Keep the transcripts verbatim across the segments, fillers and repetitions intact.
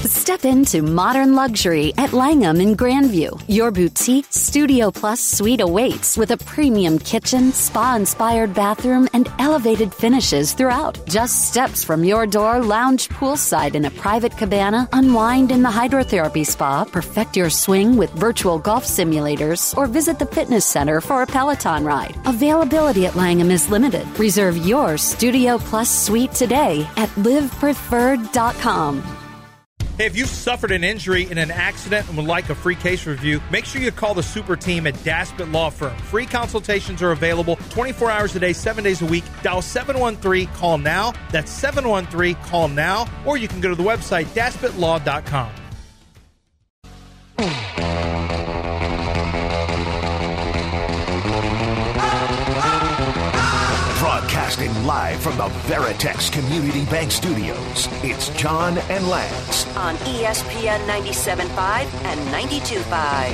Step into modern luxury at Langham in Grandview. Your boutique Studio Plus suite awaits with a premium kitchen, spa-inspired bathroom, and elevated finishes throughout. Just steps from your door, lounge poolside in a private cabana, unwind in the hydrotherapy spa, perfect your swing with virtual golf simulators, or visit the fitness center for a Peloton ride. Availability at Langham is limited. Reserve your Studio Plus suite today at live preferred dot com. Hey, if you've suffered an injury in an accident and would like a free case review, make sure you call the super team at Daspit Law Firm. Free consultations are available twenty-four hours a day, seven days a week. Dial seven one three, call now. That's seven one three, call now. Or you can go to the website, daspit law dot com. Broadcasting live from the Veritex Community Bank Studios, it's John and Lance on E S P N ninety-seven point five and ninety-two point five.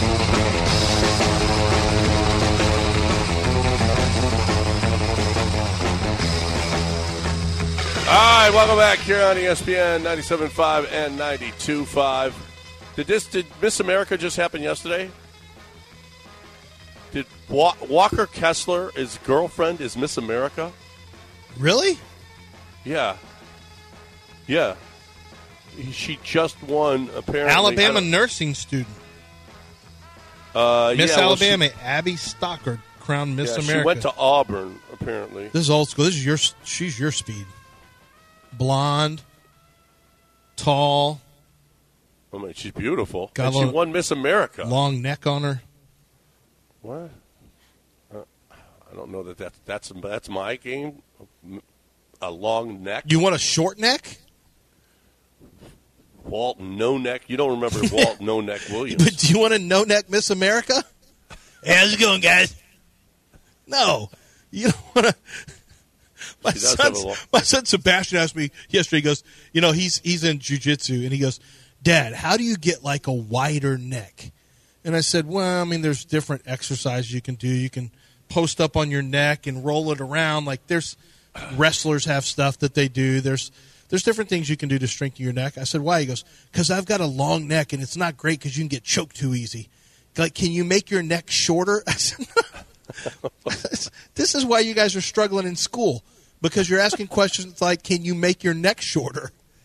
All right, welcome back here on E S P N ninety-seven point five and ninety-two point five. Did this? Did Miss America just happen yesterday? Did Wa- Walker Kessler, his girlfriend, is Miss America? Really? Yeah. Yeah. He, she just won, apparently. Alabama nursing student. Uh, Miss yeah, Alabama, well, she, Abby Stockard, crowned Miss yeah, America. She went to Auburn, apparently. This is old school. This is your. She's your speed. Blonde, tall. I mean, she's beautiful. Got And she won Miss America. Long neck on her. What? Uh, I don't know that that's, that's that's my game. A long neck. You want a short neck? Walt No Neck. You don't remember Walt No Neck Williams. But do you want a no neck Miss America? Hey, how's it going, guys? No, you don't want to. My son, my son Sebastian asked me yesterday. He goes, you know, he's he's in jiu-jitsu, and he goes, Dad, how do you get like a wider neck? And I said, well, I mean, there's different exercises you can do. You can post up on your neck and roll it around. Like there's wrestlers have stuff that they do. There's there's different things you can do to strengthen your neck. I said, why? He goes, because I've got a long neck, and it's not great because you can get choked too easy. Like, can you make your neck shorter? I said, no. This is why you guys are struggling in school, because you're asking questions like, can you make your neck shorter?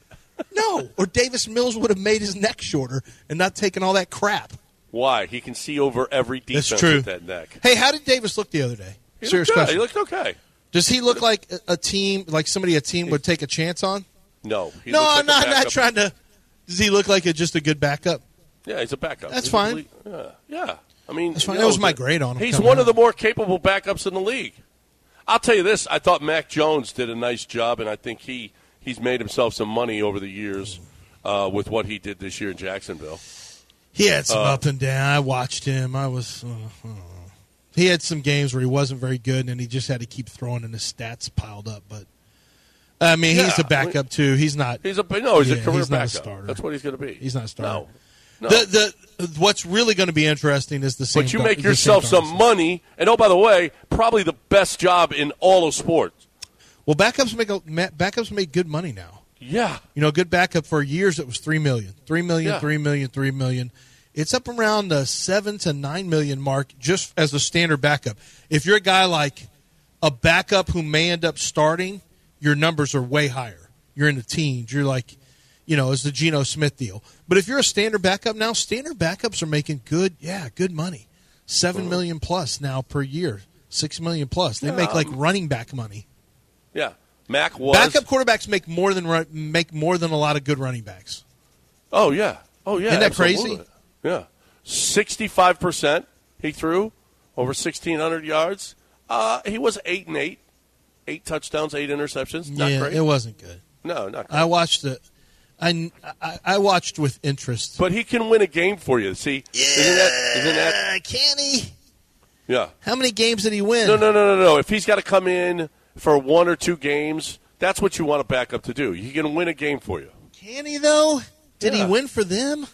No. Or Davis Mills would have made his neck shorter and not taken all that crap. Why? He can see over every defense That's true. with that neck. Hey, how did Davis look the other day? He Serious looked good. question. He looked okay. Does he look like a, a team, like somebody a team would take a chance on? No. He no, looks I'm like not, not trying to. Does he look like a, just a good backup? Yeah, he's a backup. That's he's fine. Complete, yeah, yeah. I mean, That's fine. you That know, was my grade on him. He's Come one on. of the more capable backups in the league. I'll tell you this. I thought Mac Jones did a nice job, and I think he, he's made himself some money over the years uh, with what he did this year in Jacksonville. He had some uh, up and down. I watched him. I was. Uh, I don't know. He had some games where he wasn't very good, and he just had to keep throwing, and his stats piled up. But I mean, Yeah, he's a backup I mean, too. He's not. He's a no. He's yeah, a career he's not backup. a starter. That's what he's going to be. He's not a starter. No, no. The the what's really going to be interesting is the same. But you make yourself some money, and oh, by the way, probably the best job in all of sports. Well, backups make a, backups make good money now. Yeah, you know, a good backup for years it was three million, three million, Yeah. three million, three million. It's up around the seven to nine million mark just as a standard backup. If you're a guy like a backup who may end up starting, your numbers are way higher. You're in the teens. You're like, you know, it's the Geno Smith deal. But if you're a standard backup now, standard backups are making good, yeah, good money. Seven million plus now per year, six million plus. They Yeah, make like um, running back money. yeah. Mac was Backup quarterbacks make more than run, make more than a lot of good running backs. Oh yeah, oh yeah. Isn't that absolutely. crazy? Yeah, sixty-five percent he threw over sixteen hundred yards. Uh, he was eight and eight, eight touchdowns, eight interceptions. Not yeah, great. it wasn't good. No, not great. I watched it. I, I, I watched with interest. But he can win a game for you. See, yeah, isn't that, isn't that? Can he? Yeah. How many games did he win? No, no, no, no, no. If he's got to come in for one or two games, that's what you want a backup to do. He can win a game for you. Can he though? Did Yeah. he win for them?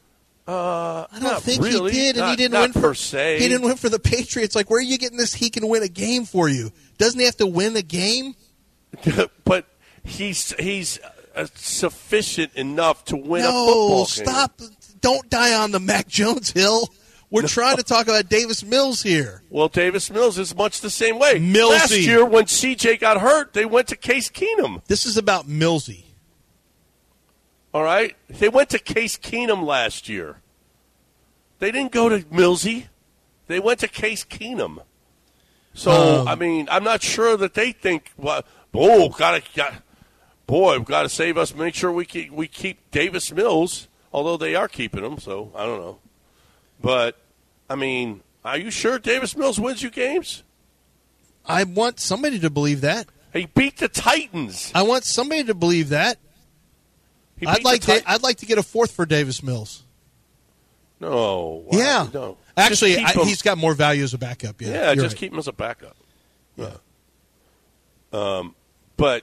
Uh, I don't not think really. he did, and not, he didn't not win for per se. He didn't win for the Patriots. Like, where are you getting this? He can win a game for you. Doesn't he have to win a game? But he's he's uh, sufficient enough to win no, a football game. stop. Don't die on the Mac Jones hill. We're no. trying to talk about Davis Mills here. Well, Davis Mills is much the same way. Millsy. Last year when C J got hurt, they went to Case Keenum. This is about Millsy. All right? They went to Case Keenum last year. They didn't go to Millsy. They went to Case Keenum. So, um, I mean, I'm not sure that they think, well, oh, gotta, got, boy, we've got to save us, make sure we keep, we keep Davis Mills, although they are keeping him, so I don't know. But, I mean, are you sure Davis Mills wins you games? I want somebody to believe that. He beat the Titans. I want somebody to believe that. I'd like to, I'd like to get a fourth for Davis Mills. No. Why? Yeah. No. Actually, I, he's got more value as a backup. Yeah, yeah just right. keep him as a backup. Yeah. Um, but,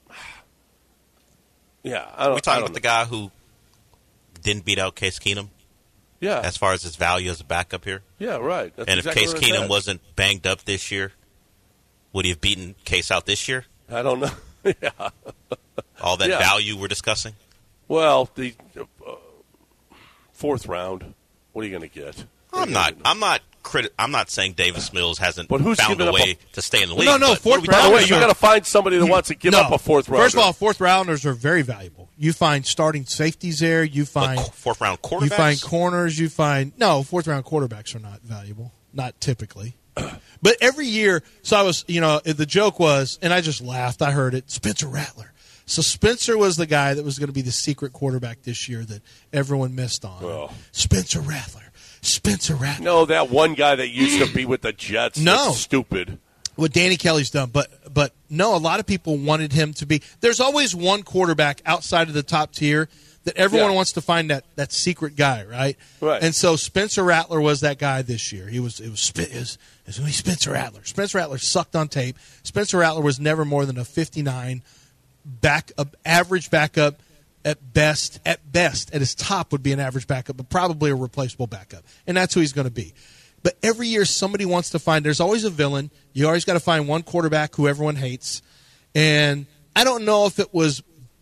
yeah, I don't We're talking don't about know. the guy who didn't beat out Case Keenum? Yeah. As far as his value as a backup here? Yeah, right. That's and exactly if Case Keenum wasn't banged up this year, would he have beaten Case out this year? I don't know. yeah. All that yeah. value we're discussing? Well, the uh, fourth round, what are you going to get? I'm not. I'm not. Criti- I'm not saying Davis Mills hasn't but who's found a way a, to stay in the league. No, no. Fourth By the way, rounders. you got to find somebody that wants to give no, up a fourth rounder. First of all, fourth rounders are very valuable. You find starting safeties there. You find but fourth round quarterbacks. You find corners. You find no fourth round quarterbacks are not valuable. Not typically. But every year, so I was, you know, the joke was, and I just laughed. I heard it. Spencer Rattler. So Spencer was the guy that was going to be the secret quarterback this year that everyone missed on. Oh. Spencer Rattler. Spencer Rattler. No, that one guy that used to be with the Jets. No. That's stupid. What Danny Kelly's done. But, but no, a lot of people wanted him to be. There's always one quarterback outside of the top tier that everyone yeah. wants to find that, that secret guy, right? Right. And so Spencer Rattler was that guy this year. He was it was, it was, it was Spencer Rattler. Spencer Rattler sucked on tape. Spencer Rattler was never more than a fifty-nine back up, average backup at best. At best, at his top would be an average backup, but probably a replaceable backup. And that's who he's going to be. But every year somebody wants to find – there's always a villain. You always got to find one quarterback who everyone hates. And I don't know if it was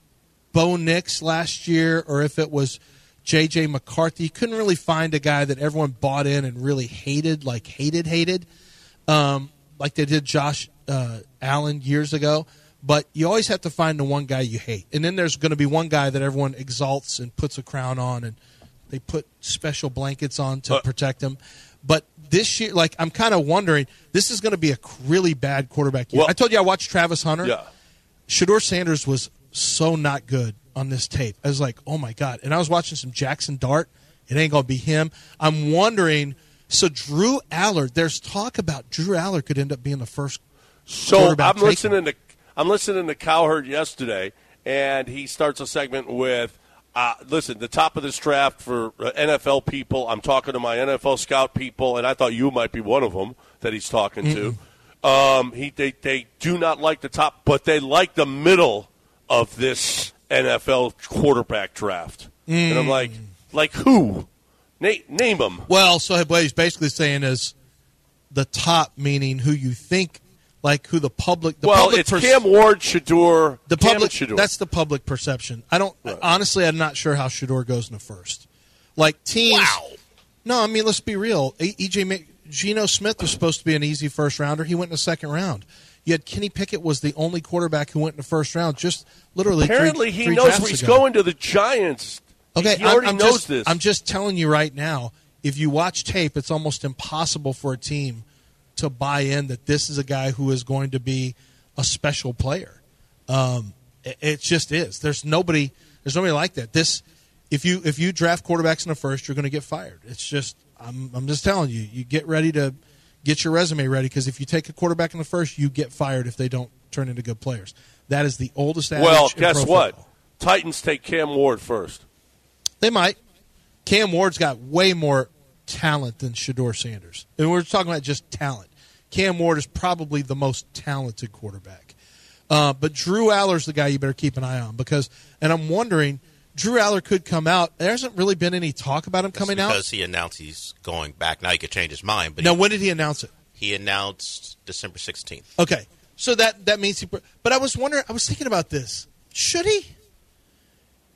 Bo Nix last year or if it was J J. McCarthy. Couldn't really find a guy that everyone bought in and really hated, like hated, hated, um, like they did Josh uh, Allen years ago. But you always have to find the one guy you hate. And then there's going to be one guy that everyone exalts and puts a crown on, and they put special blankets on to uh, protect him. But this year, like, I'm kind of wondering, this is going to be a really bad quarterback year. Well, I told you I watched Travis Hunter. Yeah. Shedeur Sanders was so not good on this tape. I was like, oh, my God. And I was watching some Jackson Dart. It ain't going to be him. I'm wondering, so Drew Allard, there's talk about Drew Allard could end up being the first so quarterback I'm listening to I'm listening to Cowherd yesterday, and he starts a segment with, uh, listen, the top of this draft for N F L people, I'm talking to my N F L scout people, and I thought you might be one of them that he's talking Mm-mm. to. Um, he, they, they do not like the top, but they like the middle of this N F L quarterback draft. Mm. And I'm like, like who? Na- name them. Well, so what he's basically saying is the top, meaning who you think, like who the public. The well, public it's pers- Cam Ward, Shedeur. The Cam public. Shedeur. That's the public perception. I don't right. honestly. I'm not sure how Shedeur goes in the first. Like teams. Wow. No, I mean let's be real. E J Geno Smith was supposed to be an easy first rounder. He went in the second round. You had Kenny Pickett was the only quarterback who went in the first round. Just literally. Apparently, three, he three knows where he's ago. going to the Giants. Okay, he already I'm, I'm knows just, this. I'm just telling you right now. If you watch tape, it's almost impossible for a team to buy in that this is a guy who is going to be a special player. Um, it, it just is. There's nobody. There's nobody like that. This, if you if you draft quarterbacks in the first, you're going to get fired. It's just. I'm I'm just telling you. You get ready to get your resume ready because if you take a quarterback in the first, you get fired if they don't turn into good players. That is the oldest adage. Well, in guess pro what? football. Titans take Cam Ward first. They might. Cam Ward's got way more talent than Shedeur Sanders. And we're talking about just talent. Cam Ward is probably the most talented quarterback. Uh, but Drew Allard's the guy you better keep an eye on because, and I'm wondering, Drew Allard could come out. There hasn't really been any talk about him coming because out. Because he announced he's going back. Now he could change his mind. But now, he, when did he announce it? He announced December sixteenth. Okay. So that, that means he – but I was wondering – I was thinking about this. Should he?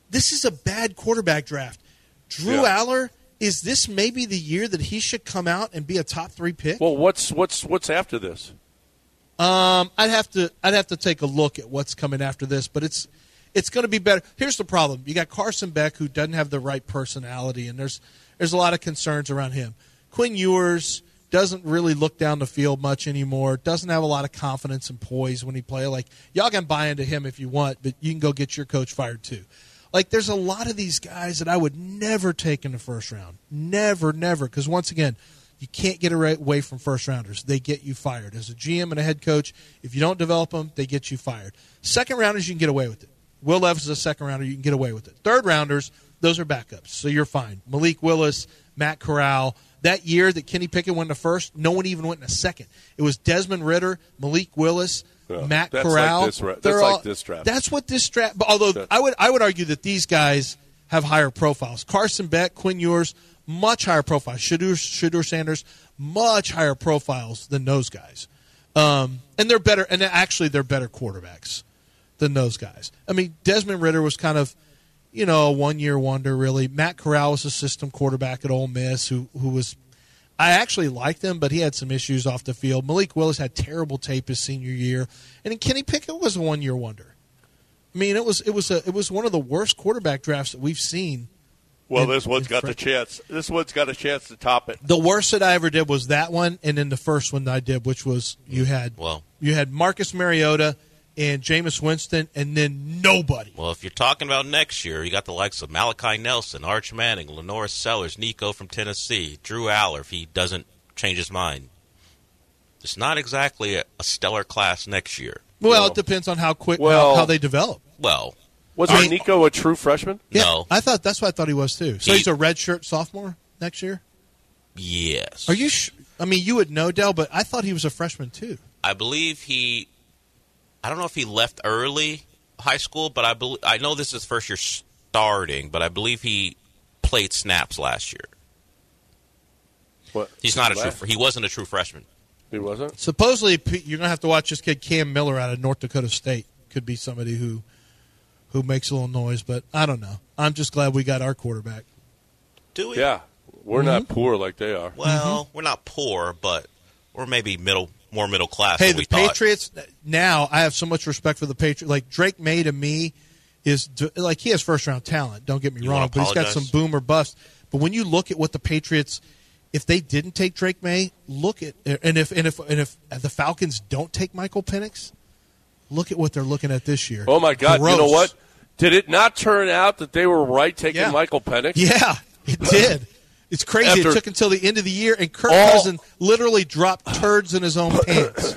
this is a bad quarterback draft. Drew Yeah. Aller, is this maybe the year that he should come out and be a top three pick? Well, what's what's what's after this? Um, I'd have to I'd have to take a look at what's coming after this, but it's it's going to be better. Here's the problem: you got Carson Beck, who doesn't have the right personality, and there's there's a lot of concerns around him. Quinn Ewers doesn't really look down the field much anymore. Doesn't have a lot of confidence and poise when he plays. Like, y'all can buy into him if you want, but you can go get your coach fired too. Like, there's a lot of these guys that I would never take in the first round. Never, never. Because, once again, you can't get away from first-rounders. They get you fired. As a G M and a head coach, if you don't develop them, they get you fired. Second-rounders, you can get away with it. Will Levis is a second-rounder. You can get away with it. Third-rounders, those are backups, so you're fine. Malik Willis, Matt Corral. That year that Kenny Pickett went to first, no one even went in a second. It was Desmond Ridder, Malik Willis, Yeah, Matt that's Corral. Like this, that's They're like all, this draft. That's what this draft. Although That- I would, I would argue that these guys have higher profiles. Carson Beck, Quinn Ewers, much higher profiles. Shadur, Shadur Sanders, much higher profiles than those guys. Um, and they're better. And actually, they're better quarterbacks than those guys. I mean, Desmond Ridder was kind of, you know, a one-year wonder. Really, Matt Corral was a system quarterback at Ole Miss who who was. I actually liked him, but he had some issues off the field. Malik Willis had terrible tape his senior year, and then Kenny Pickett was a one-year wonder. I mean, it was it was a it was one of the worst quarterback drafts that we've seen. Well, in, this one's in got Fre- the chance. This one's got a chance to top it. The worst that I ever did was that one, and then the first one that I did, which was you had Well, you had Marcus Mariota and Jameis Winston, and then nobody. well, if you're talking about next year, you got the likes of Malachi Nelson, Arch Manning, Lenore Sellers, Nico from Tennessee, Drew Aller, if he doesn't change his mind. It's not exactly a, a stellar class next year. Well, No. it depends on how quick Well- how, how they develop. Well, Was I mean- Nico a true freshman? Yeah, No. I thought that's what I thought he was too. So He- he's a redshirt sophomore next year. yes. Are you? Sh- I mean, you would know, Dell, but I thought he was a freshman too. I believe he. I don't know if he left early high school, but I believe I know this is his first year starting, but I believe he played snaps last year. What? He's not a true. Last- He wasn't a true freshman. He wasn't? Supposedly, P- you're gonna have to watch this kid Cam Miller out of North Dakota State. Could be somebody who who makes a little noise, but I don't know. I'm just glad we got our quarterback. Do we? Yeah. We're Mm-hmm. not poor like they are. Well, we're not poor, but we're maybe middle, more middle class. Hey, than the we thought. Patriots. Now, I have so much respect for the Patriots. Like Drake May to me is d- like he has first round talent. Don't get me You wrong, wanna but he's got some apologize? boom or bust. But when you look at what the Patriots, if they didn't take Drake May, look at and if and if and if the Falcons don't take Michael Penix, look at what they're looking at this year. Oh, my God. Gross. You know what? Did it not turn out that they were right taking Yeah. Michael Penix? Yeah, it did. It's crazy. After it took until the end of the year, and Kirk all- Cousins literally dropped turds in his own pants.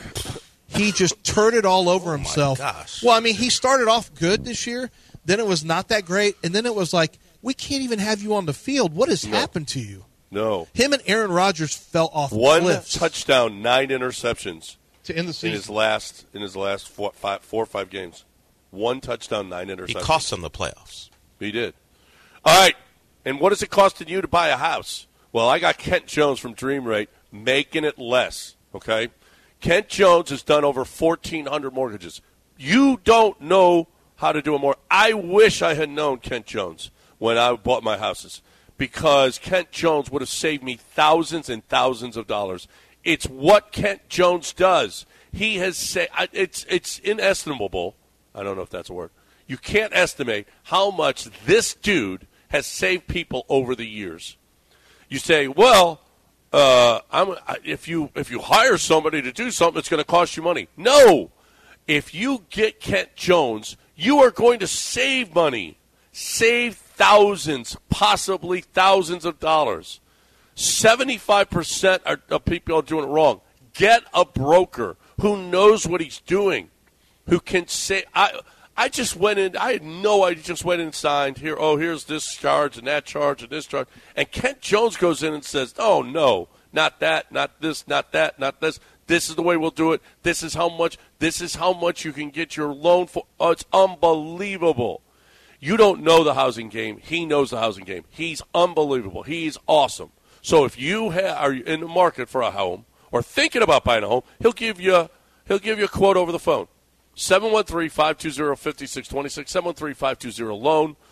He just turded all over himself. gosh. Well, I mean, he started off good this year. Then it was not that great, and then it was like, we can't even have you on the field. What has No. happened to you? No. Him and Aaron Rodgers fell off One cliffs touchdown, nine interceptions to end the in season. his last in his last four, five, four or five games. One touchdown, nine interceptions. He cost them the playoffs. He did. All right. And what is it costing you to buy a house? Well, I got Kent Jones from Dream Rate making it less, okay? Kent Jones has done over fourteen hundred mortgages. You don't know how to do a mortgage. I wish I had known Kent Jones when I bought my houses because Kent Jones would have saved me thousands and thousands of dollars. It's what Kent Jones does. He has said it's it's inestimable. I don't know if that's a word. You can't estimate how much this dude has saved people over the years. You say, well, uh, I'm, if you if you hire somebody to do something, it's going to cost you money. No. If you get Kent Jones, you are going to save money, save thousands, possibly thousands of dollars. seventy-five percent of people are doing it wrong. Get a broker who knows what he's doing, who can say, I I just went in, I had no idea, just went in and signed, here, oh, here's this charge and that charge and this charge. And Kent Jones goes in and says, oh, no, not that, not this, not that, not this. This is the way we'll do it. This is how much, this is how much you can get your loan for. Oh, it's unbelievable. You don't know the housing game. He knows the housing game. He's unbelievable. He's awesome. So if you ha- are in the market for a home or thinking about buying a home, he'll give you he'll give you a quote over the phone. seven one three, five two zero, five six two six, seven one three, five two zero, loan,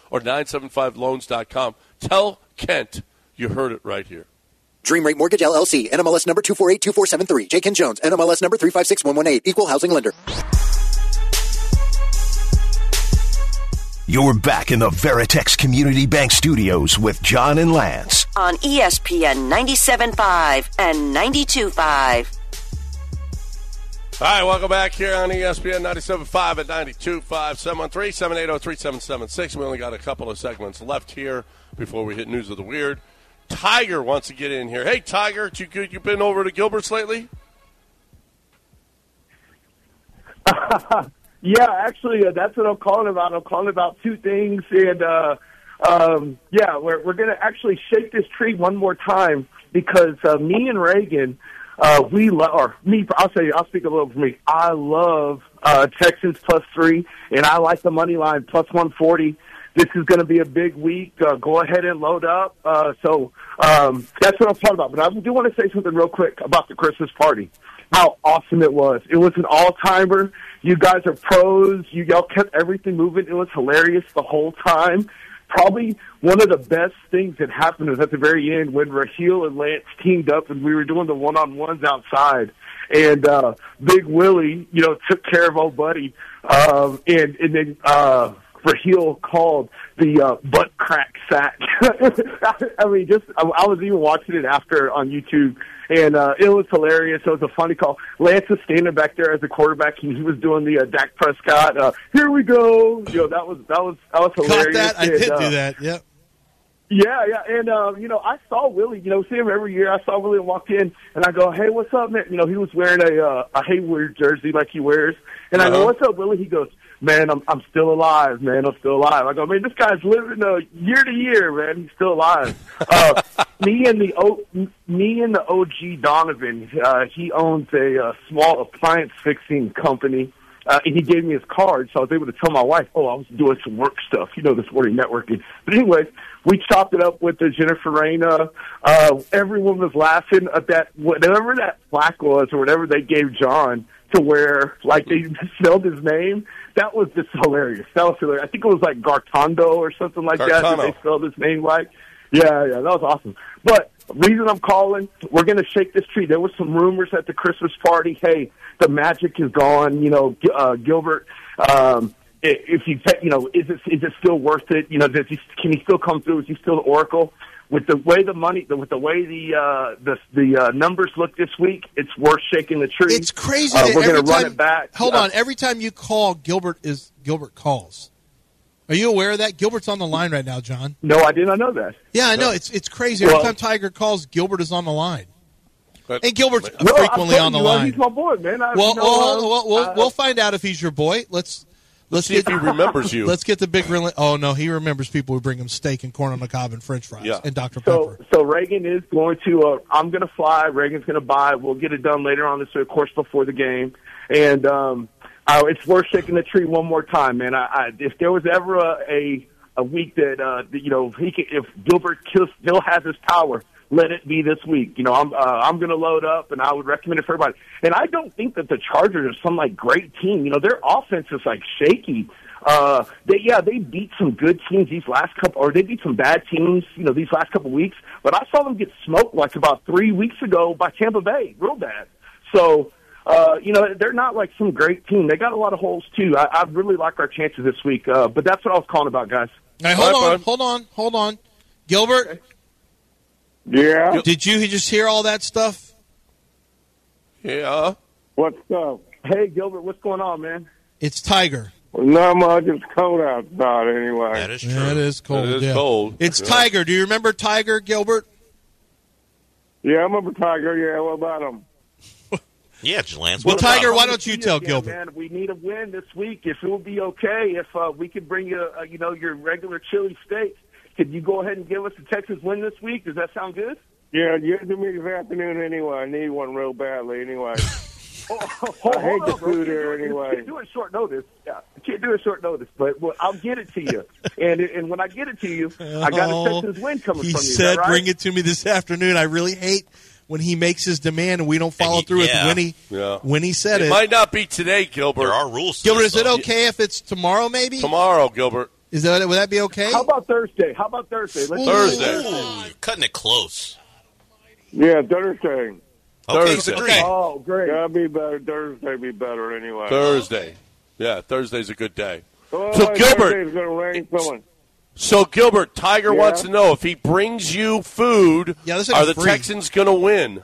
or nine seven five loans dot com. Tell Kent you heard it right here. Dream Rate Mortgage, L L C, N M L S number two four eight two four seven three. J. Ken Jones, N M L S number three five six one one eight. Equal housing lender. You're back in the Veritex Community Bank Studios with John and Lance. On E S P N ninety-seven point five and ninety-two point five. All right, welcome back here on E S P N ninety-seven point five and ninety-two point five. seven one three, seven eight zero, three seven seven six. We only got a couple of segments left here before we hit News of the Weird. Tiger wants to get in here. Hey, Tiger, you good? You been over to Gilbert's lately? Yeah, actually, uh, that's what I'm calling about. I'm calling about two things, and uh, um, yeah, we're we're going to actually shake this tree one more time because uh, me and Reagan, uh, we love, or me, I'll say, I'll speak a little for me. I love uh, Texans plus three, and I like the money line plus one forty. This is going to be a big week. Uh, go ahead and load up. Uh, so um, that's what I'm talking about. But I do want to say something real quick about the Christmas party. How awesome it was. It was an all-timer. You guys are pros. You y'all kept everything moving. It was hilarious the whole time. Probably one of the best things that happened was at the very end when Raheel and Lance teamed up and we were doing the one-on-ones outside. And uh, Big Willie, you know, took care of old buddy. Um, and, and then uh, Raheel called the uh, butt crack sack. I mean, just I, I was even watching it after on YouTube. And uh, it was hilarious. It was a funny call. Lance was standing back there as a quarterback, and he was doing the uh, Dak Prescott. Uh, Here we go. You know, that was that was that was hilarious. Caught that? I and, did uh, do that. Yep. Yeah, yeah, and uh, you know, I saw Willie. You know, see him every year. I saw Willie walk in, and I go, "Hey, what's up, man?" You know, he was wearing a uh, a Hayward jersey like he wears, and uh-huh. I go, "What's up, Willie?" He goes, "Man, I'm I'm still alive, man. I'm still alive." I go, "Man, this guy's living uh, year to year, man. He's still alive." Uh, me and the o, me and the O G Donovan, uh, he owns a uh, small appliance fixing company. Uh, and he gave me his card, so I was able to tell my wife, oh, I was doing some work stuff, you know, this morning networking. But anyways, we chopped it up with the Jennifer Reyna. Uh, everyone was laughing at that, whatever that plaque was or whatever they gave John to where, like, they spelled his name. That was just hilarious. That was hilarious. I think it was like Gartando or something like Gartano. that that they spelled his name like. Yeah, yeah, that was awesome. But reason I'm calling, we're going to shake this tree. There was some rumors at the Christmas party. Hey, the magic is gone. You know, uh, Gilbert, um, if you, you know, is it is it still worth it? You know, does he, can he still come through? Is he still the Oracle? With the way the money, with the way the uh, the the uh, numbers look this week, it's worth shaking the tree. It's crazy. Uh, that we're going to run time, it back. Hold uh, on. Every time you call, Gilbert is Gilbert calls. Are you aware of that? Gilbert's on the line right now, John. No, I did not know that. Yeah, I know. No. It's it's crazy. Every well, time Tiger calls, Gilbert is on the line. But, and Gilbert's well, frequently on the you, line. He's my boy, man. I, well, you know, well, uh, well, we'll, uh, we'll find out if he's your boy. Let's let's see get, if he remembers you. Let's get the big grill. Oh no, he remembers people who bring him steak and corn on the cob and French fries yeah. and Doctor so, Pepper. So Reagan is going to. Uh, I'm going to fly. Reagan's going to buy. We'll get it done later on this, of course, before the game. And um, uh, it's worth shaking the tree one more time, man. I, I, if there was ever a a, a week that uh, you know, he can, if Gilbert still has his power, let it be this week. You know, I'm uh, I'm going to load up, and I would recommend it for everybody. And I don't think that the Chargers are some like great team. You know, their offense is like shaky. Uh, they yeah, they beat some good teams these last couple, or they beat some bad teams. You know, these last couple weeks. But I saw them get smoked like about three weeks ago by Tampa Bay, real bad. So. Uh, you know, they're not like some great team. They got a lot of holes, too. I, I really like our chances this week. Uh, but that's what I was calling about, guys. Now, hold All right, on, bud. hold on, hold on. Gilbert, Okay. Yeah? did you just hear all that stuff? Yeah. What's up? Hey, Gilbert, what's going on, man? It's Tiger. Not much. It's cold outside anyway. That is true. Yeah, it is cold. It is yeah. cold. It's Yeah. Tiger. Do you remember Tiger, Gilbert? Yeah, I remember Tiger. Yeah, what about him? Yeah, Lance. Well, what about Tiger, him? why don't you tell Yeah, Gilbert? Man, we need a win this week. If it would be okay, if uh, we could bring you, uh, you know, your regular chili steak, could you go ahead and give us a Texas win this week? Does that sound good? Yeah, give it to me this afternoon anyway. I need one real badly anyway. Oh, hold, I hate hold the on, bro. food You there can't do it- anyway. You can't do it short notice. Yeah, I can't do it short notice, but well, I'll get it to you. and and when I get it to you, I got Oh, a Texas win coming he from you. Is said, that right? bring it to me this afternoon. I really hate when he makes his demand and we don't follow he- through yeah. with when he, Yeah. when he said It it. might not be today, Gilbert. There are rules. to Gilbert, this, is it though. okay if it's tomorrow maybe? Tomorrow, Gilbert. Is that would that be okay? How about Thursday? How about Thursday? Let's Thursday. Ooh, you're cutting it close. Yeah, Thursday. Okay, Thursday. okay. Oh, great. That'd be better. Thursday be better anyway. Thursday. Yeah, Thursday's a good day. Oh, so Gilbert, Thursday's gonna rain someone. So Gilbert, Tiger yeah. wants to know if he brings you food, yeah, are the free. Texans going to win?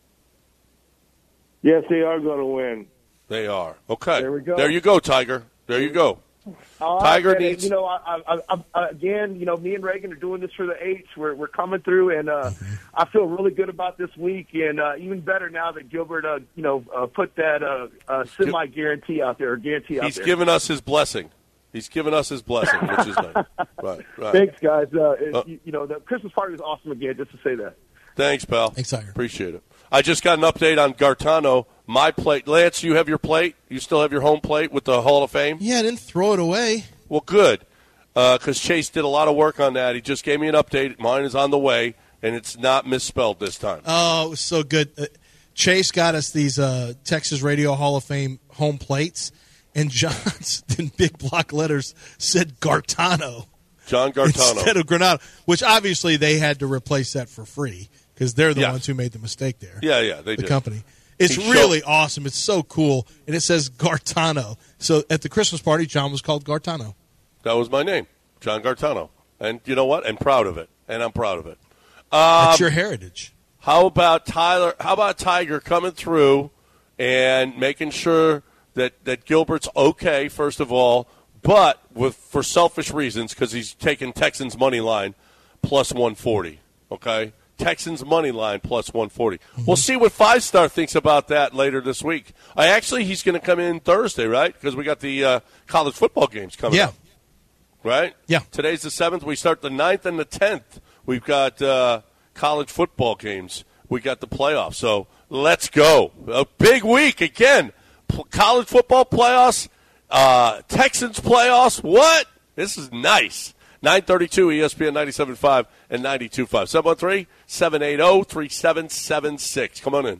Yes, they are going to win. They are. Okay. There we go. There you go, Tiger. There you go. Uh, Tiger and, needs. You know, I, I, I, again, you know, me and Reagan are doing this for the eights. We're we're coming through, and uh, I feel really good about this week, and uh, even better now that Gilbert, uh, you know, uh, put that uh, uh, semi guarantee out there, or guarantee out He's there. He's given us his blessing. He's given us his blessing, which is nice. Right, right. Thanks, guys. Uh, uh, you, you know, the Christmas party was awesome again. Just to say that. Thanks, pal. Thanks, Tiger. Appreciate it. I just got an update on Gartano. My plate, Lance. You have your plate. You still have your home plate with the Hall of Fame. Yeah, I didn't throw it away. Well, good, because uh, Chase did a lot of work on that. He just gave me an update. Mine is on the way, and it's not misspelled this time. Oh, it was so good. Uh, Chase got us these uh, Texas Radio Hall of Fame home plates, and John's in big block letters said Gartano. John Gartano. Instead of Granado, which obviously they had to replace that for free because they're the yeah. ones who made the mistake there. Yeah, yeah, they the did. company. It's he really showed- awesome. It's so cool, and it says Gartano. So at the Christmas party, John was called Gartano. That was my name, John Gartano. And you know what? I'm proud of it. And I'm proud of it. Um, That's um, your heritage. How about Tyler? How about Tiger coming through and making sure that, that Gilbert's okay, first of all, but with for selfish reasons because he's taking Texans money line plus one forty, okay? Texans money line plus one forty. Mm-hmm. We'll see what Five Star thinks about that later this week. I actually, he's going to come in Thursday, right? Because we got the uh, college football games coming yeah. up. Right? Yeah. Today's the seventh. We start the ninth and the tenth. We've got uh, college football games. We got the playoffs. So let's go. A big week again. P- college football playoffs, uh, Texans playoffs. What? This is nice. nine thirty-two E S P N ninety-seven point five and ninety-two point five. seven one three, seven eight zero, three seven seven six. Come on in.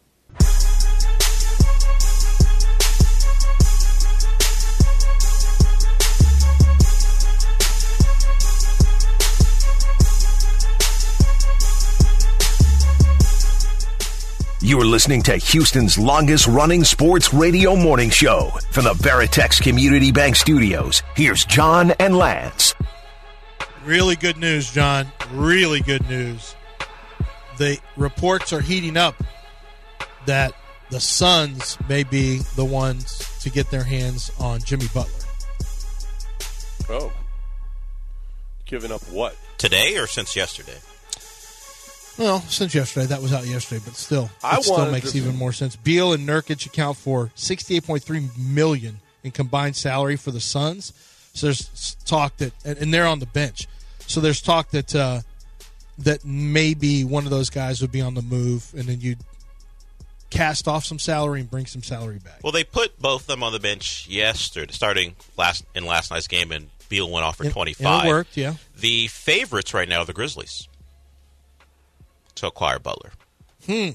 You are listening to Houston's longest-running sports radio morning show from the Veritex Community Bank Studios. Here's John and Lance. Really good news, John. Really good news. The reports are heating up that the Suns may be the ones to get their hands on Jimmy Butler. Oh. Giving up what? Today or since yesterday? Well, since yesterday. That was out yesterday, but still. It I still makes to... even more sense. Beal and Nurkic account for sixty-eight point three million dollars in combined salary for the Suns. So there's talk that, and they're on the bench. So there's talk that uh, that maybe one of those guys would be on the move, and then you'd cast off some salary and bring some salary back. Well, they put both of them on the bench yesterday, starting last in last night's game, and Beal went off for and, twenty-five. And it worked, yeah. The favorites right now are the Grizzlies to acquire Butler. Hmm.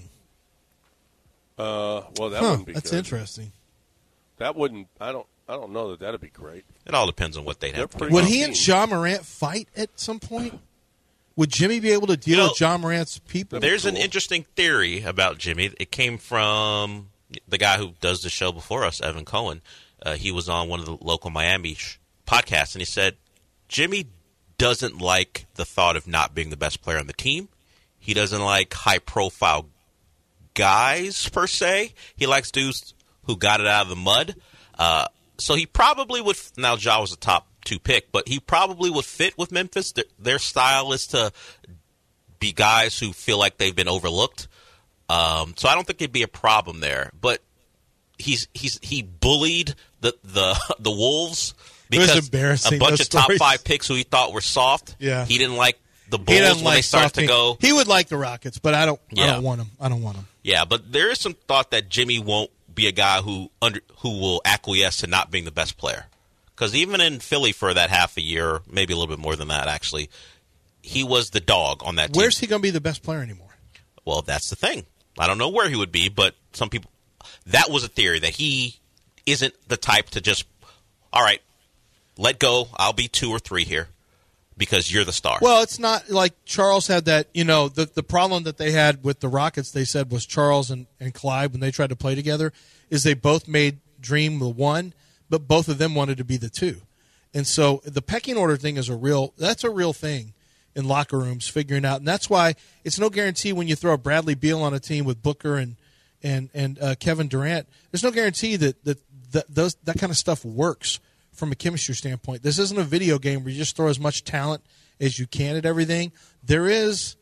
Uh, well, that huh, wouldn't be that's good. interesting. That wouldn't. I don't. I don't know that that'd be great. It all depends on what they have. pretty Would well he and team. Ja Morant fight at some point? Would Jimmy be able to deal You know, with Ja Morant's people? There's cool. an interesting theory about Jimmy. It came from the guy who does the show before us, Evan Cohen. Uh, he was on one of the local Miami sh- podcasts, and he said Jimmy doesn't like the thought of not being the best player on the team. He doesn't like high-profile guys, per se. He likes dudes who got it out of the mud. Uh, so he probably would – now, Ja was a top two pick, but he probably would fit with Memphis. Their, their style is to be guys who feel like they've been overlooked. Um, so I don't think it'd be a problem there. But he's he's he bullied the the, the Wolves because it was embarrassing, a bunch those of top stories. five picks who he thought were soft. Yeah. He didn't like the He Bulls doesn't when like they start soft to team. go. He would like the Rockets, but I don't. I Yeah. don't want him. I don't want him. Yeah, but there is some thought that Jimmy won't be a guy who under who will acquiesce to not being the best player. Because even in Philly for that half a year, maybe a little bit more than that, actually, he was the dog on that team. Where's he going to be the best player anymore? Well, that's the thing. I don't know where he would be, but some people – that was a theory, that he isn't the type to just, all right, let go. I'll be two or three here because you're the star. Well, it's not like Charles had that, you know, the, the problem that they had with the Rockets, they said, was Charles and, and Clyde, when they tried to play together, is they both made Dream the one, but both of them wanted to be the two. And so the pecking order thing is a real, that's a real thing in locker rooms, figuring out. And that's why it's no guarantee when you throw a Bradley Beal on a team with Booker and and and uh, Kevin Durant, there's no guarantee that that that, those, that kind of stuff works from a chemistry standpoint. This isn't a video game where you just throw as much talent as you can at everything. There is,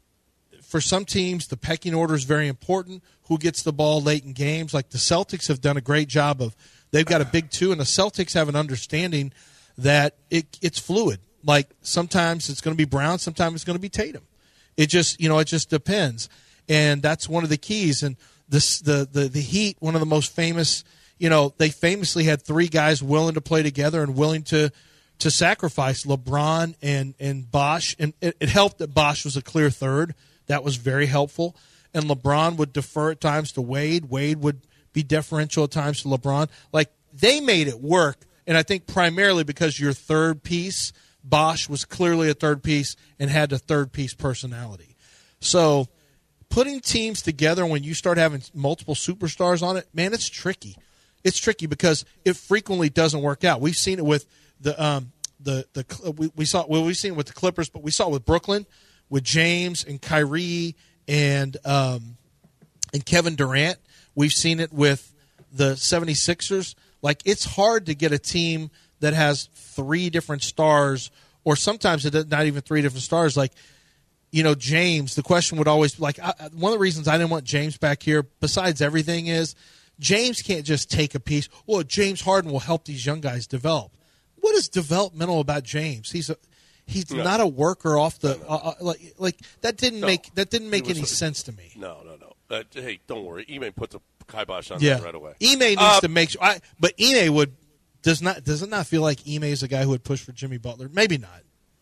for some teams, the pecking order is very important. Who gets the ball late in games? Like the Celtics have done a great job of, they've got a big two, and the Celtics have an understanding that it it's fluid. Like sometimes it's going to be Brown, sometimes it's going to be Tatum. It just, you know, it just depends. And that's one of the keys. And this, the, the, the Heat, one of the most famous, you know, they famously had three guys willing to play together and willing to to sacrifice, LeBron and, and Bosh. And it, it helped that Bosh was a clear third. That was very helpful. And LeBron would defer at times to Wade. Wade would be deferential at times to LeBron. Like, they made it work, and I think primarily because your third piece, Bosh was clearly a third piece and had a third piece personality. So putting teams together when you start having multiple superstars on it, man, it's tricky. It's tricky because it frequently doesn't work out. We've seen it with the um, the the we, we saw well we've seen it with the Clippers, but we saw it with Brooklyn, with James and Kyrie and um, and Kevin Durant. We've seen it with the seventy-sixers. Like, it's hard to get a team that has three different stars, or sometimes it's not even three different stars. Like, you know, James, the question would always be, like, I, one of the reasons I didn't want James back here, besides everything, is James can't just take a piece. Well, James Harden will help these young guys develop. What is developmental about James? He's a he's no. not a worker off the uh, like like that didn't no. make that didn't make any a, sense to me. No, no, no. Uh, hey, don't worry. Ime puts a kibosh on yeah. that right away. Ime needs uh, to make sure. I, but Ime would does not does it not feel like Ime is a guy who would push for Jimmy Butler? Maybe not.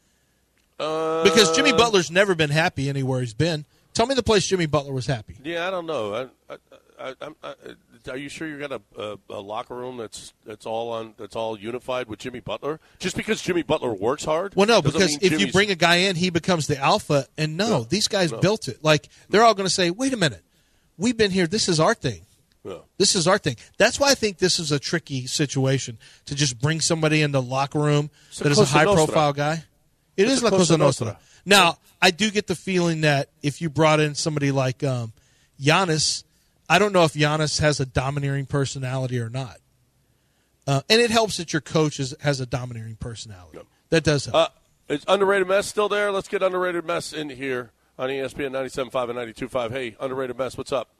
Uh, because Jimmy Butler's never been happy anywhere he's been. Tell me the place Jimmy Butler was happy. Yeah, I don't know. I, I, I, I, are you sure you got a, a, a locker room that's that's all on that's all unified with Jimmy Butler? Just because Jimmy Butler works hard? Well, no, because if Jimmy's... you bring a guy in, he becomes the alpha. And no, no these guys no. built it. Like, they're all going to say, "Wait a minute, we've been here. This is our thing. No. This is our thing." That's why I think this is a tricky situation to just bring somebody in the locker room it's that is a high-profile guy. It it's is La Cosa Nostra. Nostra. Now, I do get the feeling that if you brought in somebody like um, Giannis, I don't know if Giannis has a domineering personality or not. Uh, and it helps that your coach is, has a domineering personality. Yep. That does help. Uh, is Underrated Mess still there? Let's get Underrated Mess in here on E S P N ninety-seven point five and ninety-two point five. Hey, Underrated Mess, what's up?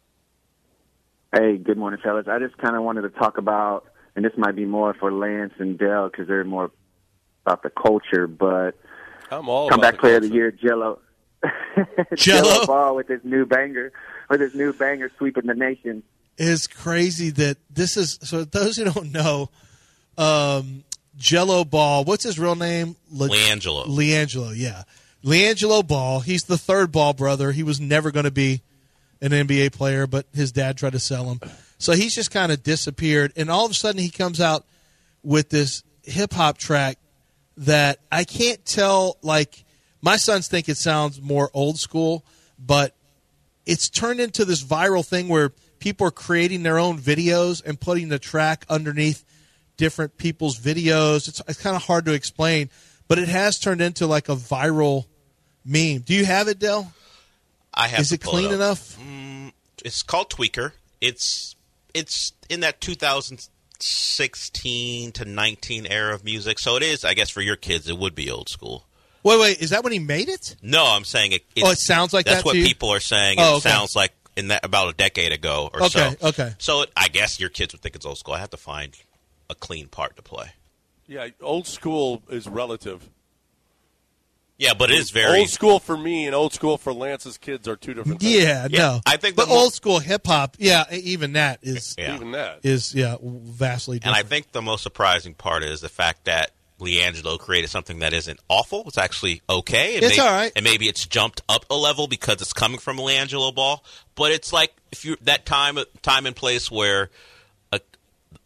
Hey, good morning, fellas. I just kind of wanted to talk about, and this might be more for Lance and Dell because they're more about the culture, but I'm all comeback player culture. of the year, Jello. Jello Ball with his new banger, with his new banger sweeping the nation. It's crazy that this is, so those who don't know, um, Jello Ball, what's his real name? Le- LiAngelo. LiAngelo, yeah. LiAngelo Ball, he's the third Ball brother. He was never going to be an N B A player, but his dad tried to sell him. So he's just kind of disappeared, and all of a sudden he comes out with this hip-hop track that I can't tell, like, my sons think it sounds more old school, but it's turned into this viral thing where people are creating their own videos and putting the track underneath different people's videos. It's, it's kind of hard to explain, but it has turned into like a viral meme. Do you have it, Del? I have. Is to it pull clean it enough? Mm, it's called Tweaker. It's it's in that two thousand sixteen to nineteen era of music, so it is. I guess for your kids, it would be old school. Wait, wait, is that when he made it? No, I'm saying it. Oh, it sounds like that's that what to you? people are saying. Oh, it okay. sounds like in that about a decade ago or okay, so. Okay, okay. So it, I guess your kids would think it's old school. I have to find a clean part to play. Yeah, old school is relative. Yeah, but it is very old school for me and old school for Lance's kids are two different things. Yeah, yeah, no. I think, but more, old school hip hop, yeah, even that is yeah. even that is yeah vastly different. And I think the most surprising part is the fact that LiAngelo created something that isn't awful. It's actually okay. And it's maybe, all right, and maybe it's jumped up a level because it's coming from LiAngelo Ball. But it's like if you that time time and place where a,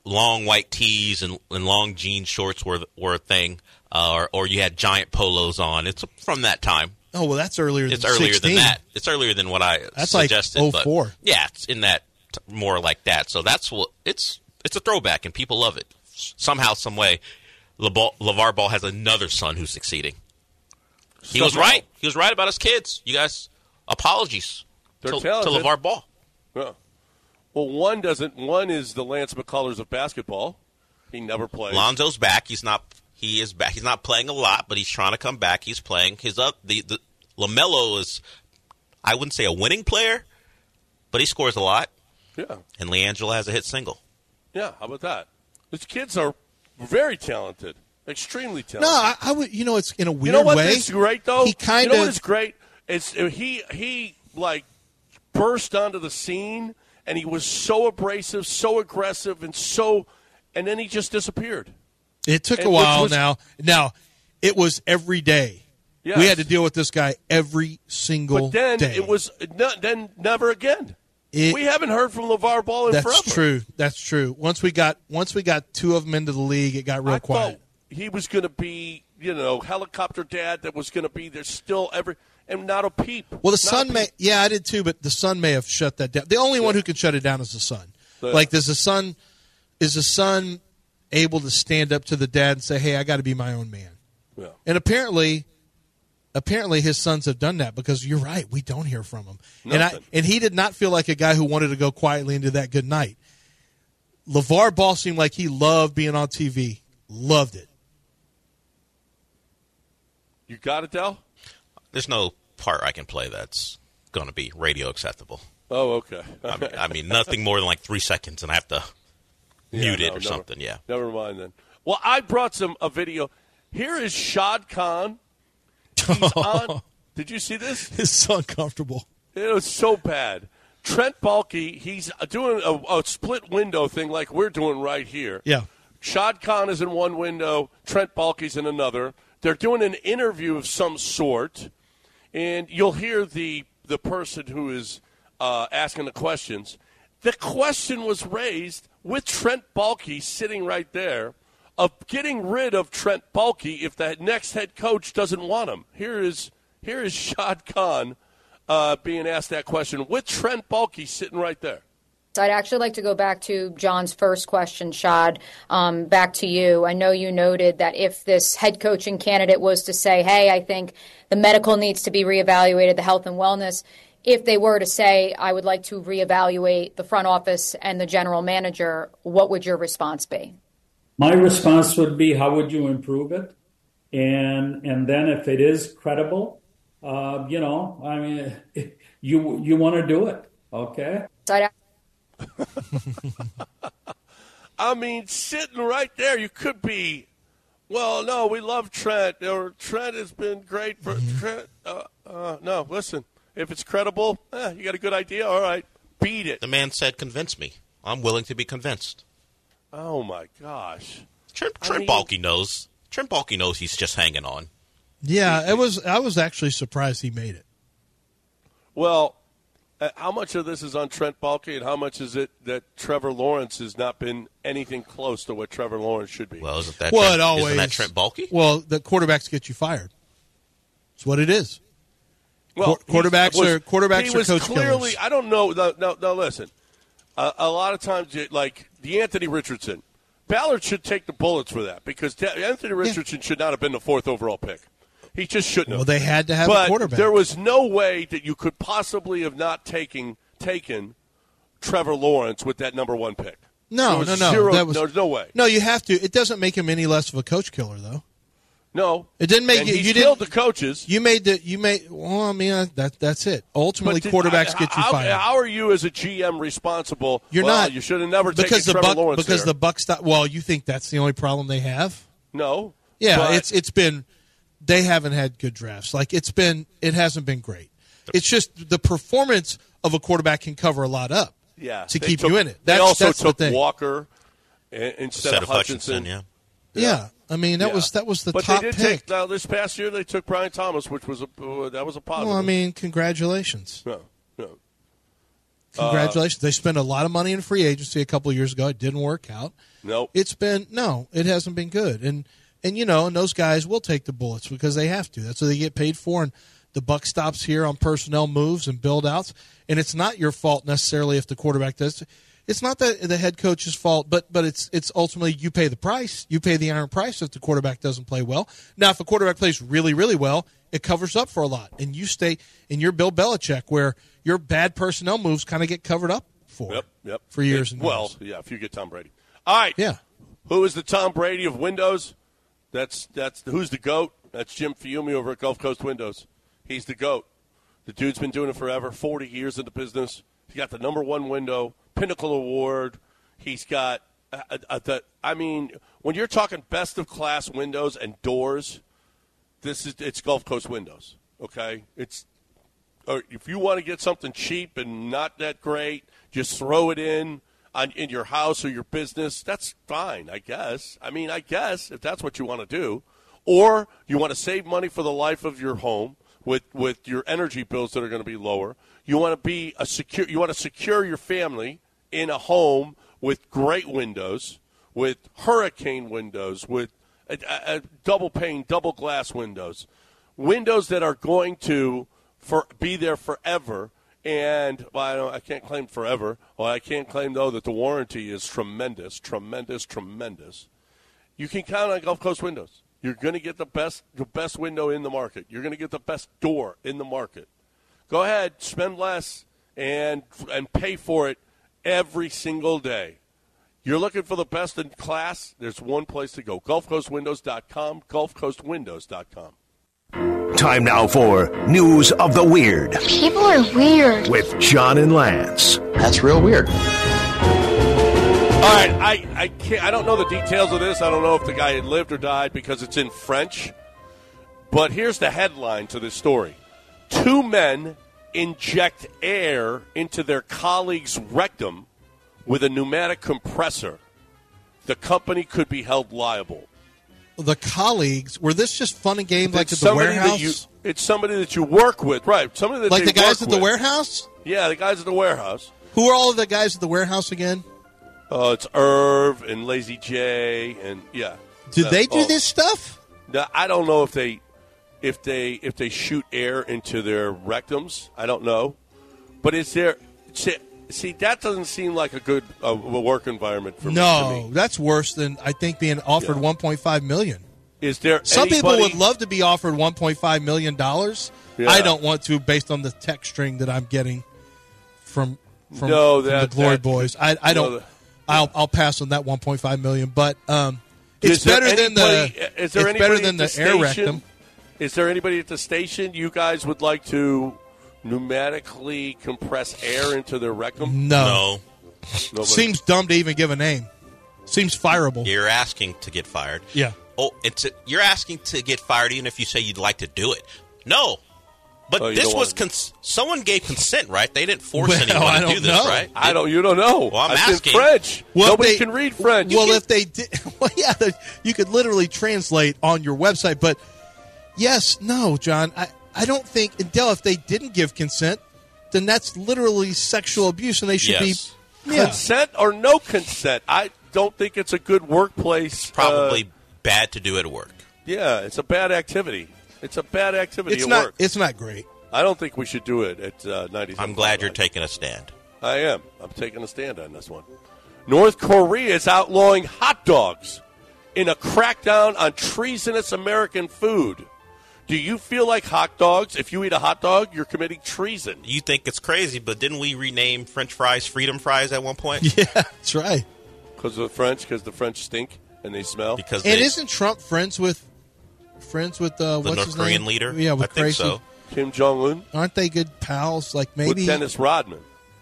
long white tees and, and long jean shorts were were a thing, uh, or or you had giant polos on. It's from that time. Oh well, that's earlier. It's than earlier sixteen. than that. It's earlier than what I that's suggested. Like oh four. But yeah, it's in that more like that. So that's what it's. It's a throwback, and people love it. Somehow, some way, LeVar Ball has another son who's succeeding. He was right. He was right about his kids. You guys, apologies They're to, to talented. LeVar Ball. Yeah. Well, one doesn't. One is the Lance McCullers of basketball. He never played. Lonzo's back. He's not. He is back. He's not playing a lot, but he's trying to come back. He's playing. His up. The, the LaMelo is. I wouldn't say a winning player, but he scores a lot. Yeah. And LiAngelo has a hit single. Yeah. How about that? These kids are very talented. Extremely talented. No, I, I would. You know, it's in a weird you know what way. is great though. He kind you know of. what is great? It's he he like burst onto the scene, and he was so abrasive, so aggressive, and so, and then he just disappeared. It took and, a while. Was, now, now, it was every day. Yes. We had to deal with this guy every single but then day. It was no, then never again. It, we haven't heard from LeVar Ball in that's forever. That's true. That's true. Once we got once we got two of them into the league, it got real I quiet. Thought he was going to be, you know, helicopter dad that was going to be there still every and not a peep. Well, the not son may, yeah, I did too, but the son may have shut that down. The only yeah. one who can shut it down is the son. The, like, does the son, is the son able to stand up to the dad and say, "Hey, I got to be my own man"? Yeah. And apparently, apparently his sons have done that because you're right, we don't hear from him. Nothing. And I and he did not feel like a guy who wanted to go quietly into that good night. LeVar Ball seemed like he loved being on T V, loved it. You got it, Del? There's no part I can play that's going to be radio acceptable. Oh, okay. I, mean, I mean, nothing more than like three seconds, and I have to yeah, mute no, it or never, something. Yeah. Never mind then. Well, I brought some a video. Here is Shad Khan. He's on. Did you see this? It's so uncomfortable. It was so bad. Trent Baalke, he's doing a, a split window thing like we're doing right here. Yeah. Shad Khan is in one window. Trent Baalke's in another. They're doing an interview of some sort, and you'll hear the the person who is uh, asking the questions. The question was raised with Trent Baalke sitting right there of getting rid of Trent Baalke if the next head coach doesn't want him. Here is here is Shad Khan uh, being asked that question with Trent Baalke sitting right there. I'd actually like to go back to John's first question, Shad, um, back to you. I know you noted that if this head coaching candidate was to say, hey, I think the medical needs to be reevaluated, the health and wellness, if they were to say, I would like to reevaluate the front office and the general manager, what would your response be? My response would be, how would you improve it? And and then if it is credible, uh, you know, I mean, you you want to do it, okay? I mean, sitting right there, you could be, well, no, we love Trent, or Trent has been great for mm-hmm. Trent. Uh, uh, no, listen, if it's credible, eh, you got a good idea, all right, beat it. The man said, convince me. I'm willing to be convinced. Oh, my gosh. Trent, Trent I mean, Baalke knows. Trent Baalke knows he's just hanging on. Yeah, it was. I was actually surprised he made it. Well, Uh, how much of this is on Trent Baalke, and how much is it that Trevor Lawrence has not been anything close to what Trevor Lawrence should be? Well, isn't that, well, Trent, it always, isn't that Trent Baalke? Well, the quarterbacks get you fired. That's what it is. Well, Qu- quarterbacks was, are quarterbacks he are was coach clearly, killers. I don't know. No, no, no listen. Uh, a lot of times, like the Anthony Richardson, Ballard should take the bullets for that because Anthony Richardson yeah. should not have been the fourth overall pick. He just shouldn't have. Well, they had to have but a quarterback. There was no way that you could possibly have not taken taken Trevor Lawrence with that number one pick. No, no, no. Zero, that was, there's no way. No, you have to. It doesn't make him any less of a coach killer, though. No, it didn't make and you. He you killed didn't, the coaches. You made the. You made. Well, I mean, uh, that that's it. Ultimately, did, quarterbacks I, get you how, fired. How are you as a G M responsible? You're well, not. You should have never because taken the Trevor Buck, Lawrence because there. the Bucs stopped. Well, you think that's the only problem they have? No. Yeah, but, it's it's been. They haven't had good drafts. Like it's been. It hasn't been great. It's just the performance of a quarterback can cover a lot up. Yeah, to keep took, you in it. That's, they also that's took the thing. Walker instead, instead of, of Hutchinson. Hutchinson yeah. yeah, yeah. I mean that yeah. was that was the but top they did pick. Take, now this past year they took Brian Thomas, which was a uh, that was a positive. Well, I mean, congratulations. No, no. Congratulations. Uh, they spent a lot of money in free agency a couple of years ago. It didn't work out. Nope. It's been, no, it hasn't been good. And, and you know, and those guys will take the bullets because they have to. That's what they get paid for. And the buck stops here on personnel moves and build-outs. And it's not your fault necessarily if the quarterback does. It's not the, the head coach's fault, but but it's it's ultimately you pay the price. You pay the iron price if the quarterback doesn't play well. Now, if a quarterback plays really, really well, it covers up for a lot. And you stay in your Bill Belichick where your bad personnel moves kind of get covered up for yep, yep. for years it, and well, years. Well, yeah, if you get Tom Brady. All right. Yeah. Who is the Tom Brady of Windows? That's that's who's the GOAT? That's Jim Fiume over at Gulf Coast Windows. He's the GOAT. The dude's been doing it forever, forty years in the business. He's got the number one window, Pinnacle Award. He's got, uh, uh, the, I mean, when you're talking best of class windows and doors, this is it's Gulf Coast Windows. Okay, it's or if you want to get something cheap and not that great, just throw it in on in your house or your business. That's fine, I guess. I mean, I guess if that's what you want to do, or you want to save money for the life of your home with with your energy bills that are going to be lower. You want to be a secure. You want to secure your family in a home with great windows, with hurricane windows, with a, a, a double pane, double glass windows, windows that are going to for be there forever. And well, I, don't, I can't claim forever. Well, I can't claim though that the warranty is tremendous, tremendous, tremendous. You can count on Gulf Coast Windows. You're going to get the best, the best window in the market. You're going to get the best door in the market. Go ahead, spend less, and and pay for it every single day. You're looking for the best in class, there's one place to go, gulf coast windows dot com, gulf coast windows dot com. Time now for News of the Weird. People are weird. With John and Lance. That's real weird. All right, I, I, can't, I don't know the details of this. I don't know if the guy had lived or died because it's in French. But here's the headline to this story. Two men inject air into their colleague's rectum with a pneumatic compressor. The company could be held liable. The colleagues, were this just fun and games like it's at the warehouse? You, it's somebody that you work with, right? Somebody that like they the guys work at the with. warehouse? Yeah, the guys at the warehouse. Who are all of the guys at the warehouse again? Oh, uh, it's Irv and Lazy J, and yeah. Do uh, they do oh, this stuff? No, I don't know if they, if they, if they shoot air into their rectums. I don't know, but is there? See, see that doesn't seem like a good uh, work environment for no, me. No, that's worse than I think being offered yeah. one point five million dollars. Is there? Some anybody... people would love to be offered one point five million dollars. Yeah. I don't want to, based on the text string that I'm getting from from, no, from that, the Glory that, Boys. I, I don't. No, that, I'll I'll pass on that one point five million dollars. But um, it's better anybody, than the. Is there it's better than the, the station, air rectum. Is there anybody at the station you guys would like to pneumatically compress air into their rectum? No. No. Seems dumb to even give a name. Seems fireable. You're asking to get fired. Yeah. Oh, it's a, you're asking to get fired even if you say you'd like to do it. No. But oh, this was cons- someone gave consent, right? They didn't force well, anyone I to don't do this, know. right? I don't. You don't know. Well, I'm That's asking. in French. Well, Nobody they, can read French. Well, can, if they did, well, yeah, the, you could literally translate on your website. But yes, no, John, I, I don't think Dell. If they didn't give consent, then that's literally sexual abuse, and they should yes. be yeah. consent or no consent. I don't think it's a good workplace. Probably uh, bad to do at work. Yeah, it's a bad activity. It's a bad activity it's at not, work. It's not great. I don't think we should do it at uh, ninety-seven. I'm glad you're taking a stand. I am. I'm taking a stand on this one. North Korea is outlawing hot dogs in a crackdown on treasonous American food. Do you feel like hot dogs, if you eat a hot dog, you're committing treason? You think it's crazy, but didn't we rename French fries Freedom Fries at one point? Yeah, that's right. Because of the French? Because the French stink and they smell? Because and they, isn't Trump friends with friends with uh, the what's North his Korean name? leader? Yeah, with I think Tracy. so. Kim Jong-un? Aren't they good pals? Like maybe with Dennis Rodman.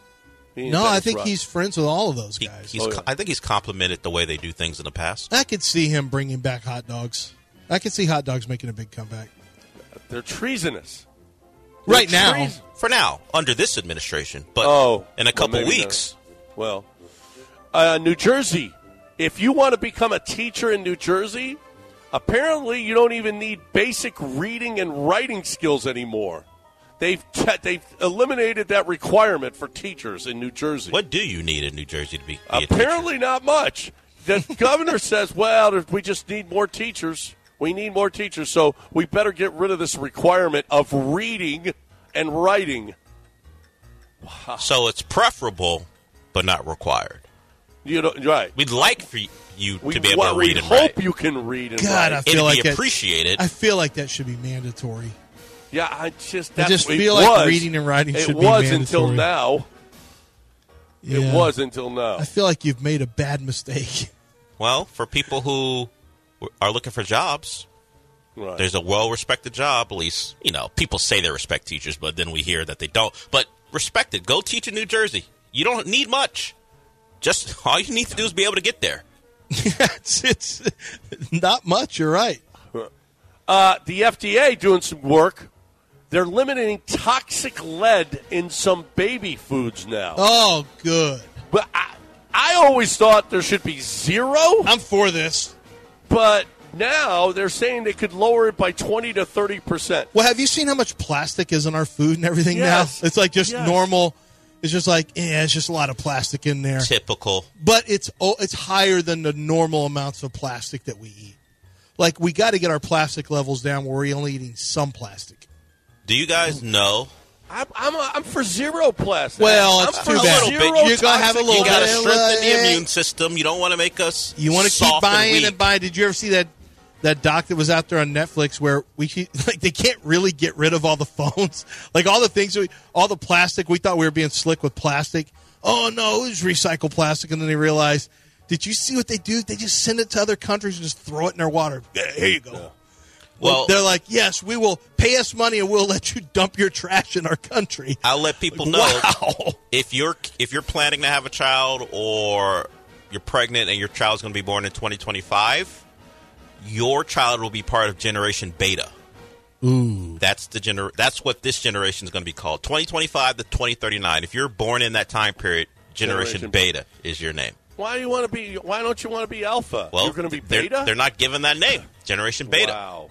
No, Dennis I think Rodman. he's friends with all of those He, guys. he's, Oh, yeah. I think he's complimented the way they do things in the past. I could see him bringing back hot dogs. I could see hot dogs making a big comeback. They're treasonous. They're Right now. treason- For now, under this administration. But oh, in a couple well, maybe weeks. not. Well, uh, New Jersey. If you want to become a teacher in New Jersey, apparently you don't even need basic reading and writing skills anymore. They've t- they've eliminated that requirement for teachers in New Jersey. What do you need in New Jersey to be, be Apparently not much. The governor says, well, we just need more teachers. We need more teachers, so we better get rid of this requirement of reading and writing. Wow. So it's preferable, but not required. You know, right. We'd like for you we, to be able well, to read we and hope write. you can read and God, write. I feel It'd like be it, appreciated. I feel like that should be mandatory. Yeah, I just I that's, just it feel like was, reading and writing should it be was mandatory. until now. Yeah. It was until now. I feel like you've made a bad mistake. Well, for people who are looking for jobs, right. There's a well-respected job. At least, you know, people say they respect teachers, but then we hear that they don't. But respect it. Go teach in New Jersey. You don't need much. Just all you need to do is be able to get there. it's, it's not much. You're right. Uh, the F D A doing some work. They're limiting toxic lead in some baby foods now. Oh, good. But I, I always thought there should be zero. I'm for this. But now they're saying they could lower it by twenty to thirty percent. Well, have you seen how much plastic is in our food and everything yes. now? It's like just yes. normal. It's just like, yeah, it's just a lot of plastic in there. Typical. But it's oh, it's higher than the normal amounts of plastic that we eat. Like, we got to get our plastic levels down where we're only eating some plastic. Do you guys know? I'm I'm, a, I'm for zero plastic. Well, I'm it's for too bad. Zero You're going to have a little You got to bit. strengthen the uh, immune system. You don't want to make us You want to keep soft buying and, and, weak. buying. Did you ever see that that doc that was out there on Netflix where we like they can't really get rid of all the phones, like all the things, we, all the plastic. We thought we were being slick with plastic. Oh no, it was recycled plastic, and then they realized. Did you see what they do? They just send it to other countries and just throw it in their water. Yeah, here you go. Yeah. Well, Well, they're like, yes, we will pay us money and we'll let you dump your trash in our country. I'll let people know wow. if you're if you're planning to have a child or you're pregnant and your child's going to be born in twenty twenty-five, your child will be part of Generation Beta. Ooh, that's the gener- That's what this generation is going to be called. twenty twenty-five to twenty thirty-nine. If you're born in that time period, Generation, Generation Beta is your name. Why do you want to be? Why don't you want to be Alpha? Well, you're going to be they're, Beta. They're not given that name. Generation Beta. Wow.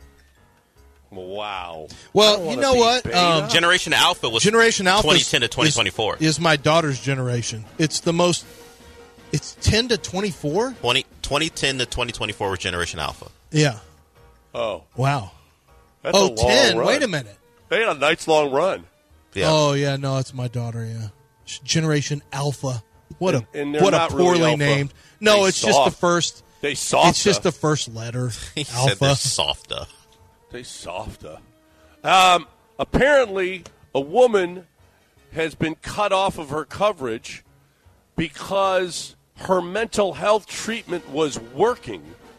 Wow. Well, you know what? Um, Generation Alpha was Generation Alpha twenty ten to twenty twenty-four. Is, is my daughter's generation. It's the most. It's ten to twenty-four. twenty, twenty ten to twenty twenty-four was Generation Alpha. Yeah. Oh. Wow. That's oh, a long ten. Run. Wait a minute. They had a nice long run. Yeah. Oh yeah, no, it's my daughter. Yeah. Generation Alpha. What a and, and what a not poorly really named. No, they it's soft. just the first. They soft. It's just the first letter. he Alpha. said they're softer. They softer. Um, apparently, a woman has been cut off of her coverage because her mental health treatment was working.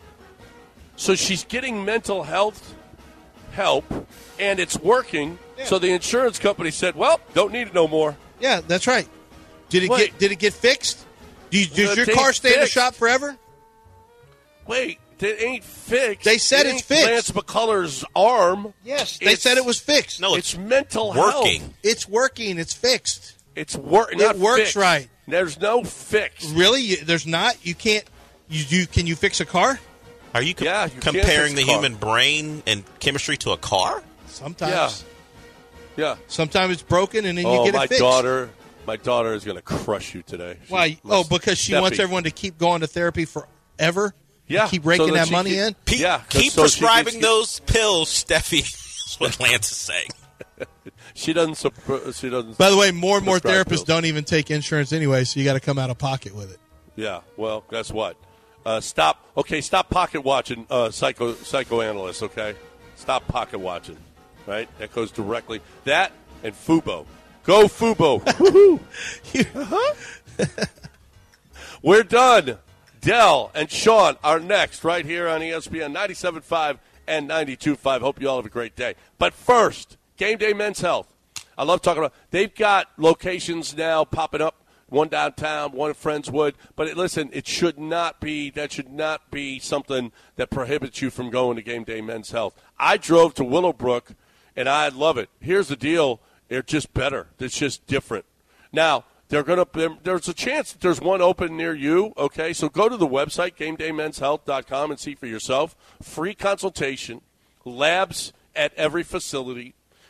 So she's getting mental health help, and it's working. Yeah. So the insurance company said, "Well, don't need it no more." Yeah, that's right. Did it Wait. get Did it get fixed? Do you, does Uh, your they car stay in the fixed. shop forever? Wait, it ain't fixed. They said it it's ain't fixed. Lance McCullers' arm. Yes, they It's- said it was fixed. No, It's mental working. health. It's working. It's fixed. It's work. It not works fixed. right. There's no fix. Really? You, there's not. You can't. You do. Can you fix a car? Are you, com- Yeah, you can comparing fix the a car. human brain and chemistry to a car? Sometimes. Yeah. Yeah. Sometimes it's broken and then oh, you get my it fixed. daughter. My daughter is going to crush you today. She's Why? Oh, because she Steffi. wants everyone to keep going to therapy forever. Yeah, And keep raking so that that she money can- in. Pe- Yeah, 'cause keep so she prescribing gets- those pills, Steffi. That's what Lance is saying. She doesn't. sup- She doesn't. By the way, more and more prescribe therapists pills. don't even take insurance anyway, so you got to come out of pocket with it. Yeah. Well, guess what? Uh, stop. Okay, stop pocket watching uh, psycho psychoanalysts. Okay, stop pocket watching. Right. That goes directly. That and Fubo. Go Fubo. Woohoo. Uh-huh. We're done. Dell and Sean are next right here on E S P N ninety-seven point five and ninety-two point five. Hope you all have a great day. But first, Game Day Men's Health. I love talking about. They've got locations now popping up. One downtown, one at Friendswood. But it, listen, it should not be. That should not be something that prohibits you from going to Game Day Men's Health. I drove to Willowbrook, and I love it. Here's the deal: they're just better. It's just different. Now. They're gonna. There's a chance that there's one open near you. Okay, so go to the website game day men's health dot com and see for yourself. Free consultation, labs at every facility.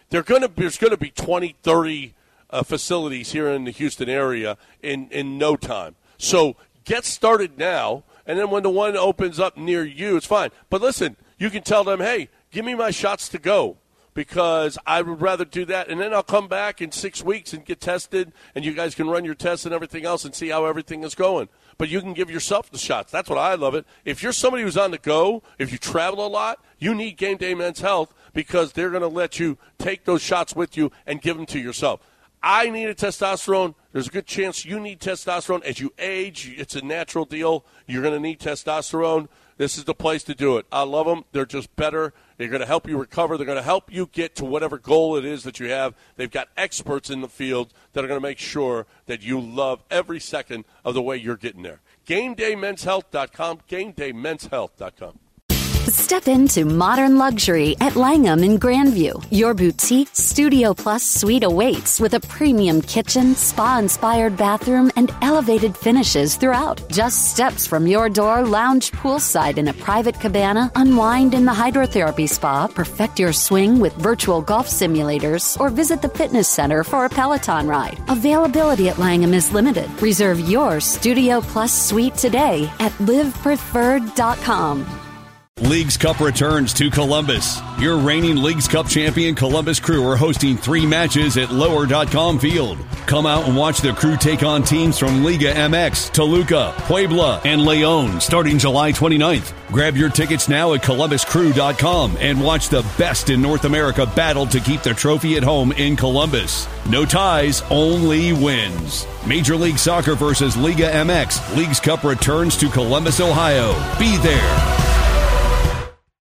they're going to there's going to be twenty, thirty uh, facilities here in the Houston area in, in no time. So get started now, and then when the one opens up near you, it's fine. But listen, you can tell them, hey, give me my shots to go, because I would rather do that, and then I'll come back in six weeks and get tested, and you guys can run your tests and everything else and see how everything is going. But you can give yourself the shots. That's what I love it. If you're somebody who's on the go, if you travel a lot, you need Game Day Men's Health, because they're going to let you take those shots with you and give them to yourself. I needed testosterone. There's a good chance you need testosterone. As you age, it's a natural deal. You're going to need testosterone. This is the place to do it. I love them. They're just better. They're going to help you recover. They're going to help you get to whatever goal it is that you have. They've got experts in the field that are going to make sure that you love every second of the way you're getting there. Game Day Men's Health dot com, Game Day Men's Health dot com. Step into modern luxury at Langham in Grandview. Your boutique Studio Plus suite awaits with a premium kitchen, spa-inspired bathroom, and elevated finishes throughout. Just steps from your door, lounge poolside in a private cabana, unwind in the hydrotherapy spa, perfect your swing with virtual golf simulators, or visit the fitness center for a Peloton ride. Availability at Langham is limited. Reserve your Studio Plus suite today at live preferred dot com. Leagues Cup returns to Columbus. Your reigning Leagues Cup champion Columbus Crew are hosting three matches at lower dot com Field. Come out and watch the Crew take on teams from Liga M X, Toluca, Puebla, and Leon starting July twenty-ninth. Grab your tickets now at columbus crew dot com and watch the best in North America battle to keep the trophy at home in Columbus. No ties, only wins. Major League Soccer versus Liga M X. Leagues Cup returns to Columbus, Ohio. Be there.